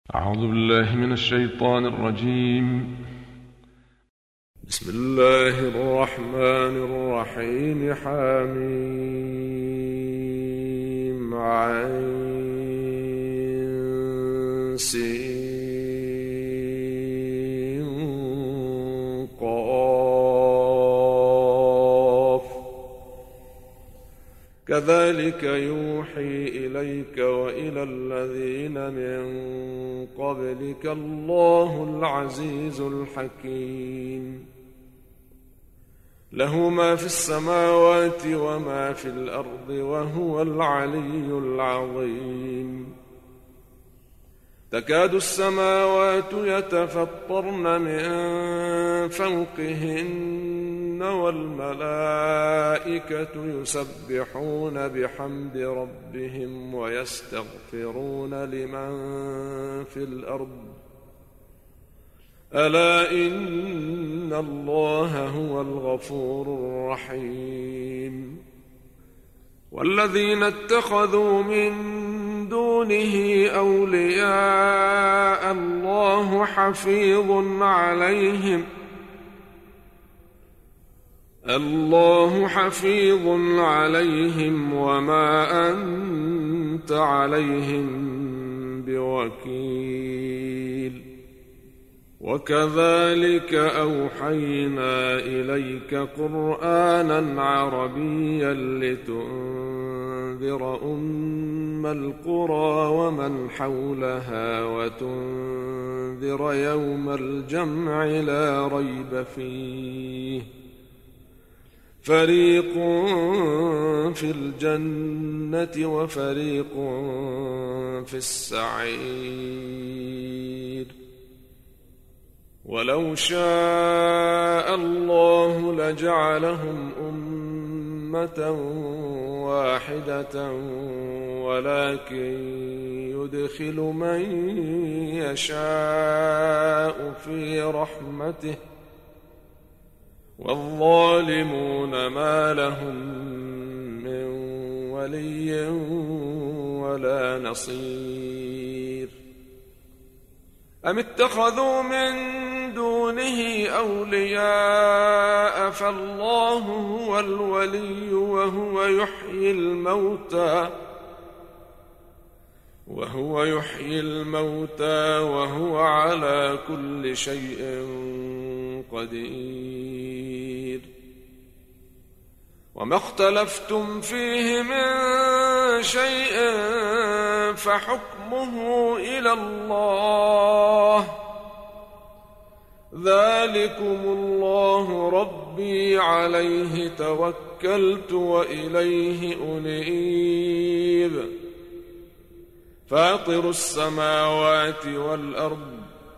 أعوذ بالله من الشيطان الرجيم. بسم الله الرحمن الرحيم. حميم عين سين قاف كذلك يوحي إليك وإلى الذين من قبلك الله العزيز الحكيم. له ما في السماوات وما في الأرض وهو العلي العظيم. تكاد السماوات يتفطرن من فوقهن والملائكة يسبحون بحمد ربهم ويستغفرون لمن في الأرض ألا إن الله هو الغفور الرحيم. والذين اتخذوا من دونه أولياء الله حفيظ عليهم وما أنت عليهم بوكيل. وكذلك أوحينا إليك قرآنا عربيا لتنذر أم القرى ومن حولها وتنذر يوم الجمع لا ريب فيه فريق في الجنة وفريق في السعير. ولو شاء الله لجعلهم أمة واحدة ولكن يدخل من يشاء في رحمته والظالمون ما لهم من ولي ولا نصير. أم اتخذوا من دونه أولياء فالله هو الولي وهو يحيي الموتى وهو على كل شيء قدير. وما اختلفتم فيه من شيء فحكمه إلى الله ذلكم الله ربي عليه توكلت وإليه أنيب. فاطر السماوات والأرض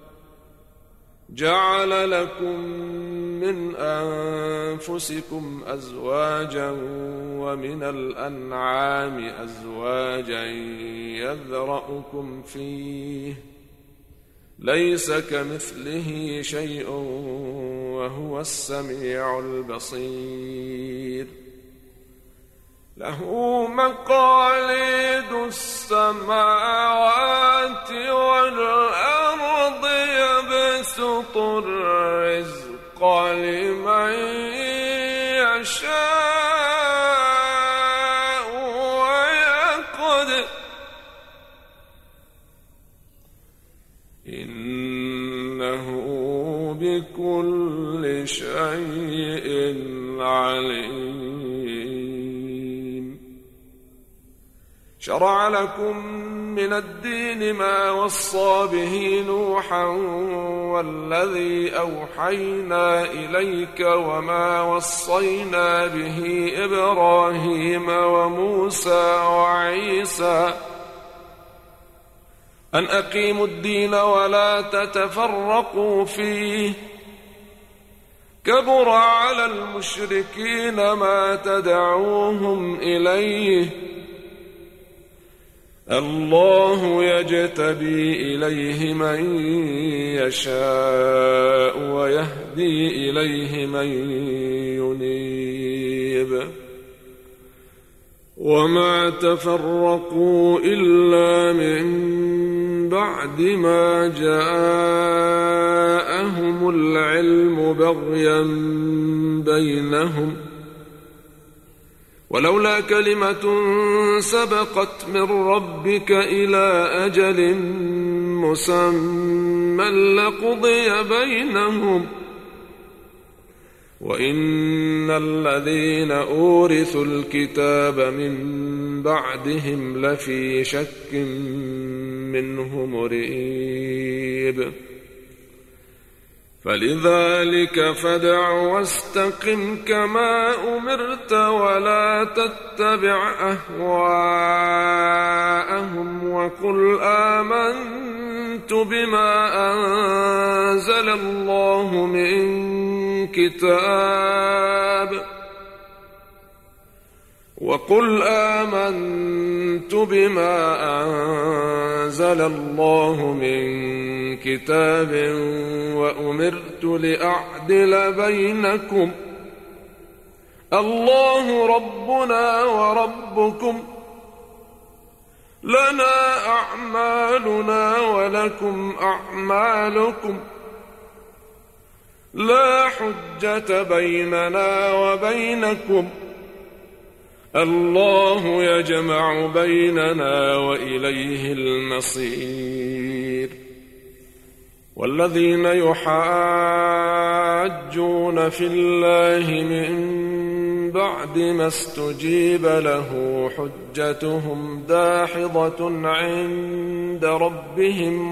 جعل لكم من أنفسكم أزواجا ومن الأنعام أزواجا يذرأكم فيه ليس كمثله شيء وهو السميع البصير. له مقاليد السماوات والأرض يبسط الرزق لمن يشاء ويقدر إنه بكل شيء عليم. شرع لكم من الدين ما وصى به نوحا والذي أوحينا إليك وما وصينا به إبراهيم وموسى وعيسى أن أقيموا الدين ولا تتفرقوا فيه كبر على المشركين ما تدعوهم إليه الله يجتبي إليه من يشاء ويهدي إليه من ينيب وما تفرقوا إلا من بعد ما جاءهم العلم بغيا بينهم، ولولا كلمة سبقت من ربك إلى أجل مسمى لقضي بينهم، وإن الذين أورثوا الكتاب من بعدهم لفي شك منه مريب. فلذلك فادع واستقم كما أمرت ولا تتبع أهواءهم وقل آمنت بما أنزل الله من كتاب وأمرت لأعدل بينكم الله ربنا وربكم لنا أعمالنا ولكم أعمالكم لا حجة بيننا وبينكم الله يجمع بيننا وإليه المصير. والذين يحاجون في الله من بعد ما استجيب له حجتهم داحضة عند ربهم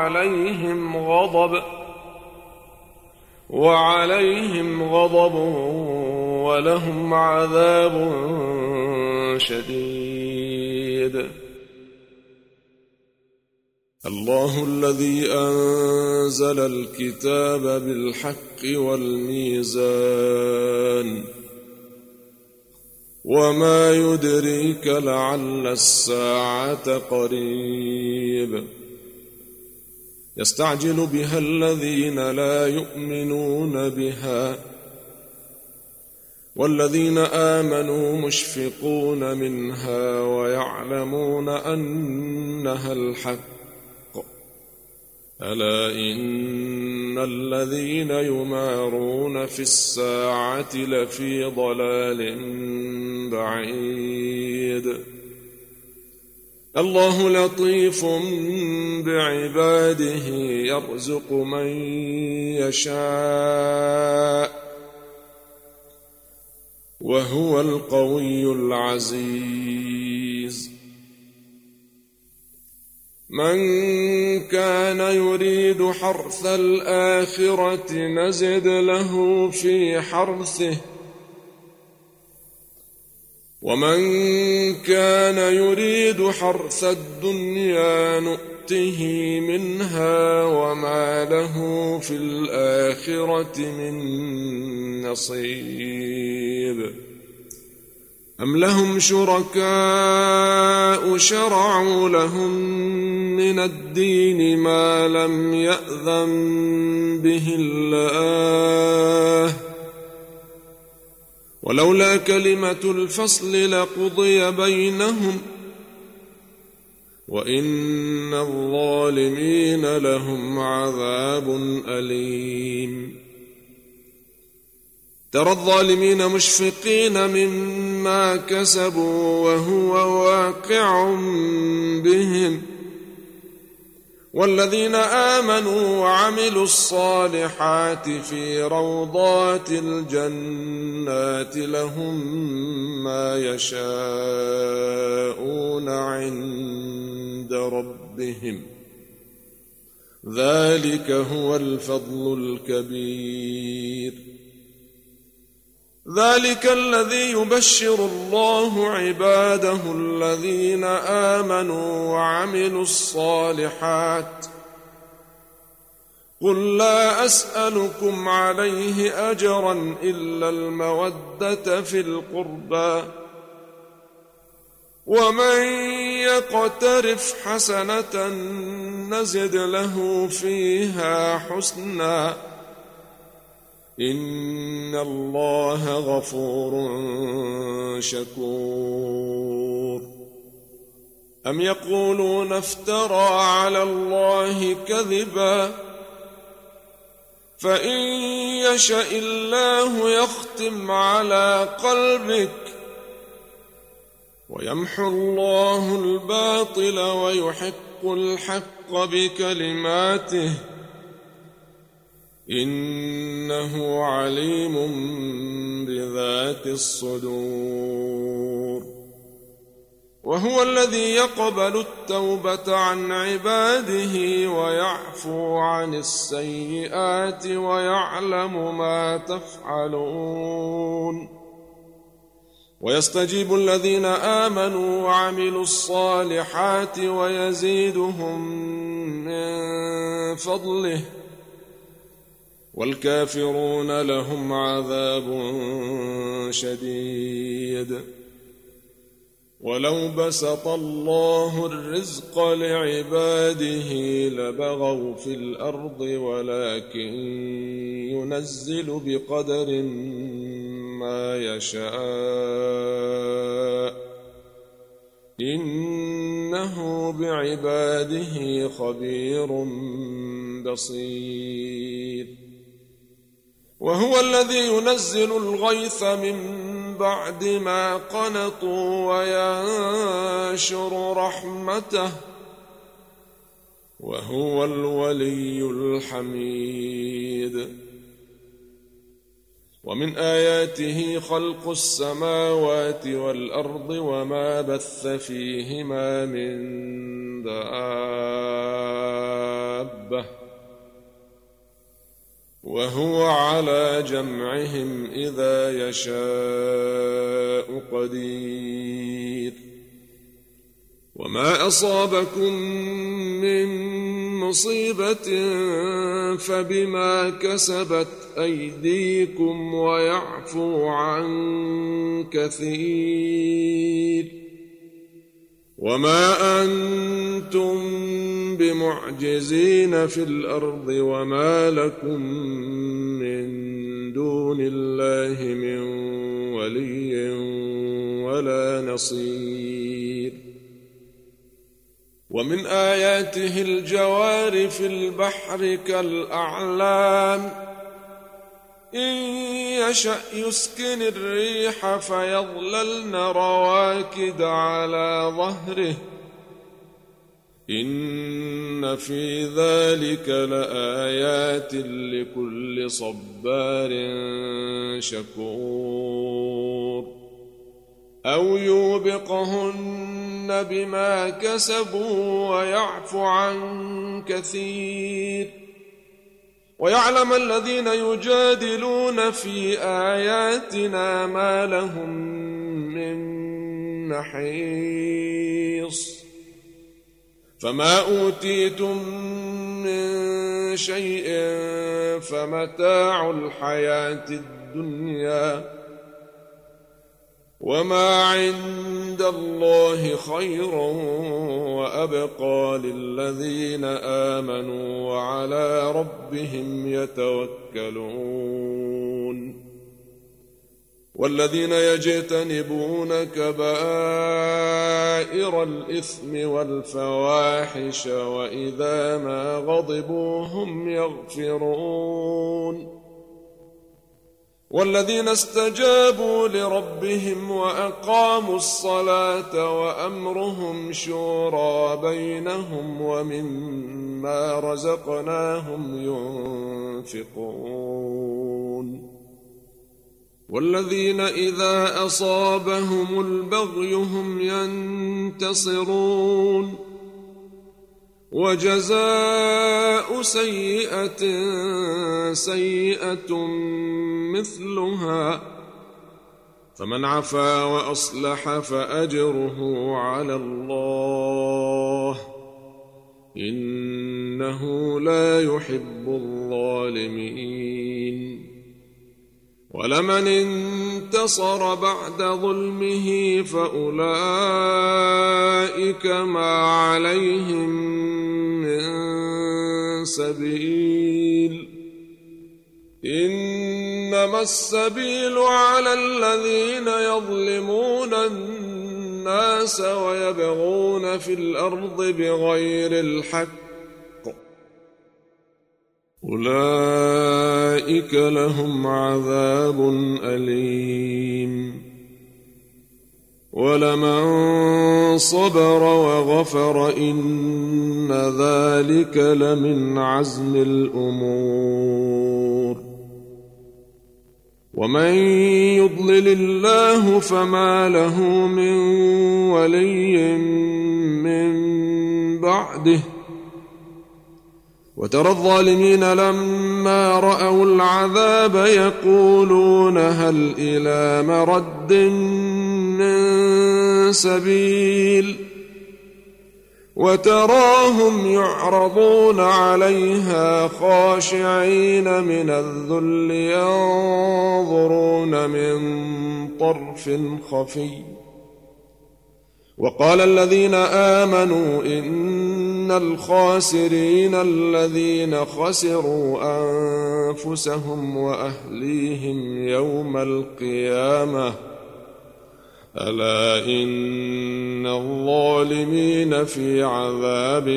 وعليهم غضب ولهم عذاب شديد. الله الذي أنزل الكتاب بالحق والميزان وما يدريك لعل الساعة قريب يستعجل بها الذين لا يؤمنون بها والذين آمنوا مشفقون منها ويعلمون أنها الحق ألا إن الذين يمارون في الساعة لفي ضلال بعيد. الله لطيف بعباده يرزق من يشاء وهو القوي العزيز. من كان يريد حرث الآخرة نزد له في حرثه ومن كان يريد حرث الدنيا نؤته منها وما له في الآخرة من نصيب. أم لهم شركاء شرعوا لهم من الدين ما لم يأذن به الله ولولا كلمة الفصل لقضي بينهم وإن الظالمين لهم عذاب أليم. ترى الظالمين مشفقين مما كسبوا وهو واقع بهم والذين آمنوا وعملوا الصالحات في روضات الجنات لهم ما يشاءون عند ربهم ذلك هو الفضل الكبير. ذلك الذي يبشر الله عباده الذين آمنوا وعملوا الصالحات قل لا أسألكم عليه أجرا إلا المودة في القربى ومن يقترف حسنة نزد له فيها حسنا إن الله غفور شكور. أم يقولون افترى على الله كذبا فإن يشأ الله يختم على قلبك ويمحو الله الباطل ويحق الحق بكلماته إنه عليم بذات الصدور. وهو الذي يقبل التوبة عن عباده ويعفو عن السيئات ويعلم ما تفعلون ويستجيب الذين آمنوا وعملوا الصالحات ويزيدهم من فضله والكافرون لهم عذاب شديد. ولو بسط الله الرزق لعباده لبغوا في الأرض ولكن ينزل بقدر ما يشاء إنه بعباده خبير بصير. وهو الذي ينزل الغيث من بعد ما قنطوا وينشر رحمته وهو الولي الحميد. ومن آياته خلق السماوات والأرض وما بث فيهما من دابة وهو على جمعهم إذا يشاء قدير. وما أصابكم من مصيبة فبما كسبت أيديكم ويعفو عن كثير. وما أنتم بمعجزين في الأرض وما لكم من دون الله من ولي ولا نصير. ومن آياته الجوار في البحر كالأعلام إن يشأ يسكن الريح فيظللن رواكد على ظهره إن في ذلك لآيات لكل صبار شكور. أو يوبقهن بما كسبوا ويعفو عن كثير. ويعلم الذين يجادلون في آياتنا ما لهم من محيص. فما أوتيتم من شيء فمتاع الحياة الدنيا وما عند الله خير وأبقى للذين آمنوا وعلى ربهم يتوكلون. والذين يجتنبون كبائر الإثم والفواحش وإذا ما غضبوا هم يغفرون. والذين استجابوا لربهم وأقاموا الصلاة وأمرهم شورى بينهم ومما رزقناهم ينفقون. والذين إذا أصابهم البغي هم ينتصرون. وجزاء سيئة سيئة مثلها فمن عفا وأصلح فأجره على الله إنه لا يحب الظالمين. ولمن انتصر بعد ظلمه فأولئك ما عليهم من سبيل إنما السبيل على الذين يظلمون الناس ويبغون في الأرض بغير الحق أولئك لهم عذاب أليم ولمن صبر وغفر إن ذلك لمن عزم الأمور ومن يضلل الله فما له من ولي من بعده وترى الظالمين لما رأوا العذاب يقولون هل إلى مرد من سبيل وتراهم يعرضون عليها خاشعين من الذل ينظرون من طرف خفي وقال الذين آمنوا إن الخاسرين الذين خسروا أنفسهم وأهليهم يوم القيامة ألا إن الظالمين في عذاب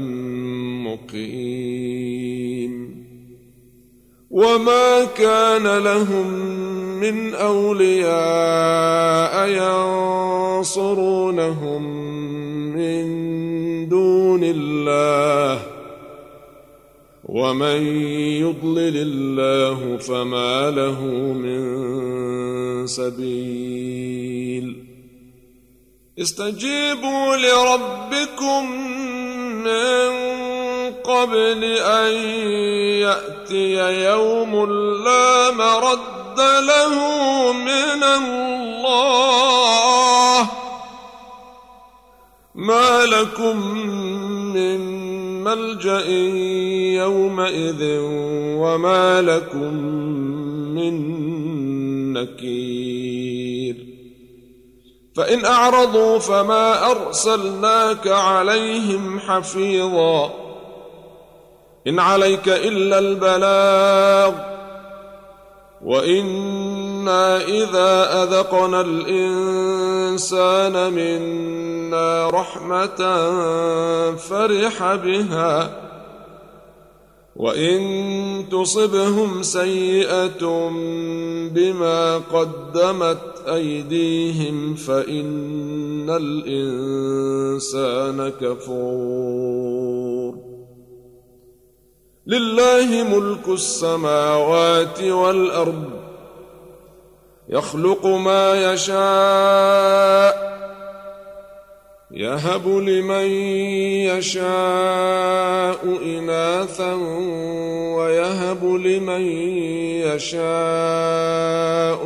مقيم وما كان لهم من أولياء ينصرونهم من دون الله ومن يضلل الله فما له من سبيل استجيبوا لربكم من قبل أن يأتي يوم لا مرد له من الله ما لكم من ملجأ يومئذ وما لكم من نكير فإن أعرضوا فما أرسلناك عليهم حفيظا إن عليك إلا البلاغ وإنا إذا أذقنا الإنسان منا رحمة فرح بها وإن تصبهم سيئة بما قدمت أيديهم فإن الإنسان كفور لله ملك السماوات والأرض يخلق ما يشاء يهب لمن يشاء إناثا ويهب لمن يشاء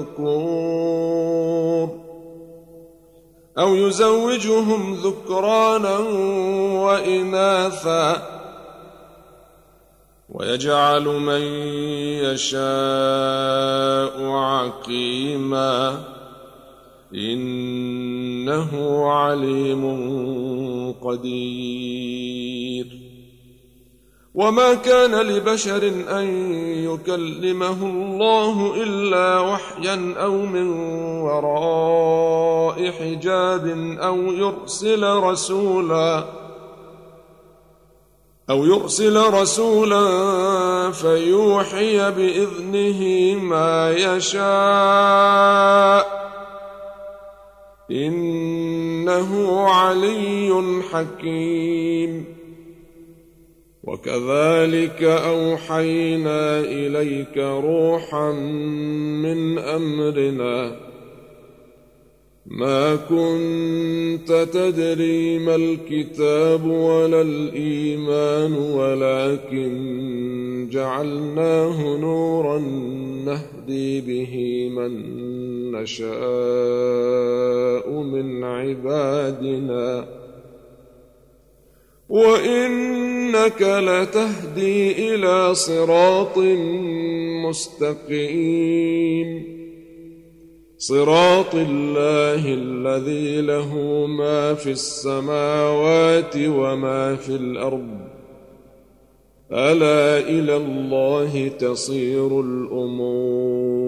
الذكور أو يزوجهم ذكرانا وإناثا ويجعل من يشاء عقيما إنه عليم قدير وما كان لبشر أن يكلمه الله إلا وحيا أو من وراء حجاب أو يرسل رسولا فيوحي بإذنه ما يشاء إنه علي حكيم وكذلك أوحينا إليك روحا من أمرنا ما كنت تدري ما الكتاب ولا الإيمان ولكن جعلناه نورا نهدي به من نشاء من عبادنا وإنك لتهدي إلى صراط مستقيم صراط الله الذي له ما في السماوات وما في الأرض ألا إلى الله تصير الأمور.